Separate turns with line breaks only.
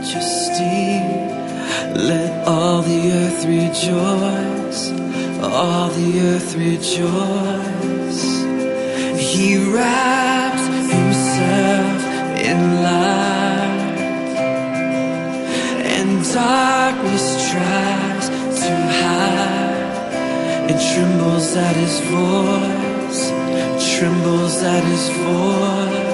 majesty. Let all the earth rejoice, all the earth rejoice. He wraps himself in light, and darkness tries to hide. It trembles at his voice, trembles at his voice.